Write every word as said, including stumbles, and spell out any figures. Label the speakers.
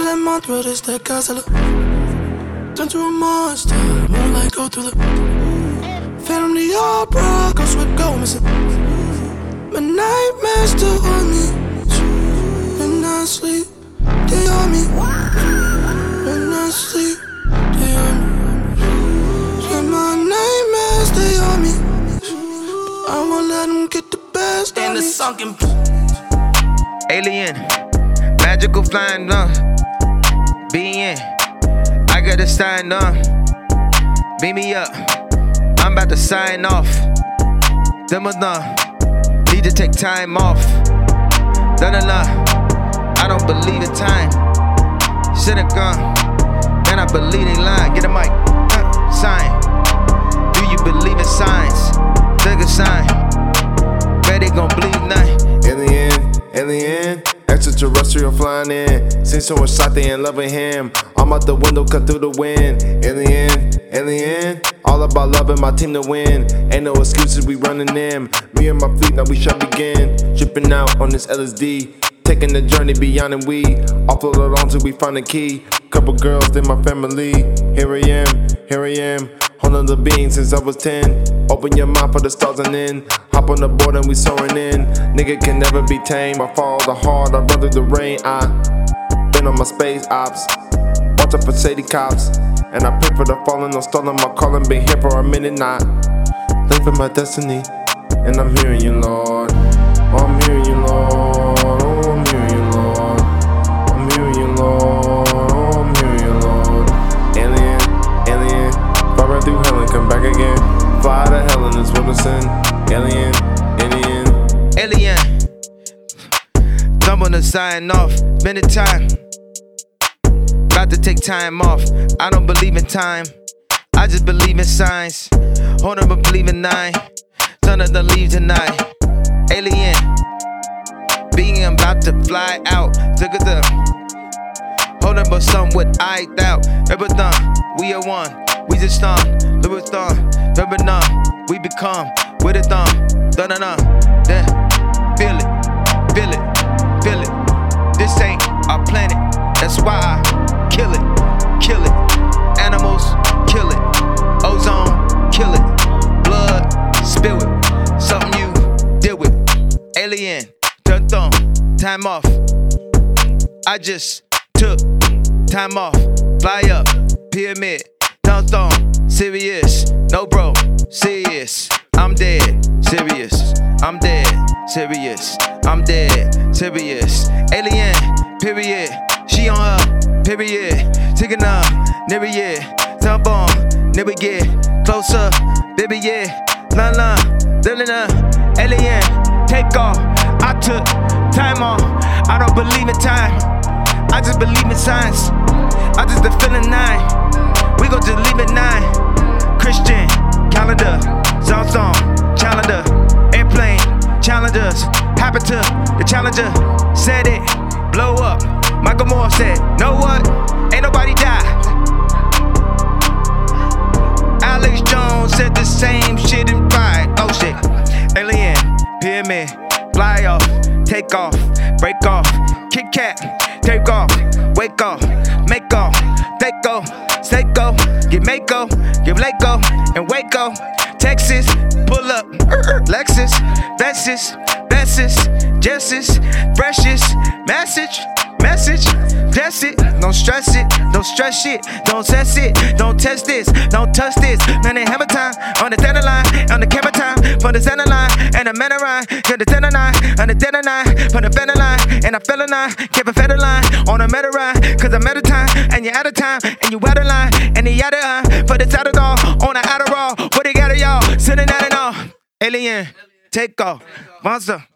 Speaker 1: let my throat is that Godzilla. Turn to a monster, moonlight go through the Phantom the Opera, ghost whip go missing. My nightmares still on me. When I sleep, they on me. When I sleep, they on me. And my nightmares, they on me. But I won't let them get the best
Speaker 2: in
Speaker 1: of
Speaker 2: the
Speaker 1: me.
Speaker 2: sunken alien, magical flying on being. I got to sign on. Beam me up. I'm about to sign off. Them enough. Need to take time off. Done enough. I don't believe in time. Should've gone. Man, I believe they lying. Get a mic. Uh, sign. Do you believe in signs? Take a sign. Bet they gon' believe nothing.
Speaker 3: Alien, alien, extraterrestrial flying in. Seen so much sight they in love with him. I'm out the window, cut through the wind. Alien, alien, all about loving my team to win. Ain't no excuses, we running in. Me and my fleet, now we shall begin. Tripping out on this L S D. Taking the journey beyond and we offload it on till we find the key. Couple girls, they my family. Here I am, here I am. Holding the being since I was ten. Open your mind for the stars and then hop on the board and we soaring in. Nigga can never be tamed. I follow the hard, I run through the rain. I been on my space ops. Watch out for shady cops. And I pray for the fallen, no stalling my calling. Been here for a minute, not living my destiny. And I'm hearing you, Lord. Oh, I'm hearing you, Lord. Oh, I'm hearing you, Lord. I'm hearing you, Lord. Oh, I'm hearing you, Lord. Alien, alien, fly right through hell and come back again. Fly to hell and it's Wilson. Alien, alien,
Speaker 2: alien. Thumb on the sign off. Been a time. About to take time off. I don't believe in time. I just believe in signs. Hold on, but believe in nine. Son of the leave tonight. Alien. Being about to fly out. Took it the. Hold on, but some with I doubt. Ever done. We are one. We just done. Louis thumb. Never none. We become. With a thumb. Dun dun dun. Then. Feel it. Feel it. Feel it. This ain't our planet. That's why I kill it, kill it. Animals, kill it. Ozone, kill it. Blood, spill it. Something you deal with. Alien, turn thumb, time off. I just took time off. Fly up, pyramid, turn thumb, serious. No bro, serious. I'm dead, serious. I'm dead, serious. I'm dead, serious. Alien, period. She on her, period. Taking up, never yeah. Jump on, never get closer, baby yeah. La la, la la, alien, take off. I took time off. I don't believe in time. I just believe in science. I just the feeling nine. We gon' just leave it nine. Christian, calendar, song song, calendar, airplane, challengers. Happen to the challenger, said it, blow up. Michael Moore said, know what? Ain't nobody die. Alex Jones said the same shit in pride. Oh shit. Alien, pyramid, fly off, take off, break off, Kit Kat, take off, wake off, make off, take go, say go, get Mako, give Lako, and Waco, Texas, pull up, Lexus, Vessis, Vessis, Jessis, freshest, message. Message, test it, don't stress it, don't stress shit, don't test it, don't test this, don't touch this. Man, they hammer time on the center line, on the camera time, from the center line, and the manner line, to the center line, on the center line, from the fender line, and I fell a line, kept a feather line, on a meta ride, cause I'm at a time, and you're out of time, and you out of line, and the outer line, for the outer doll, on the outer raw, what they got of y'all, sending out and all, alien, take off, monster.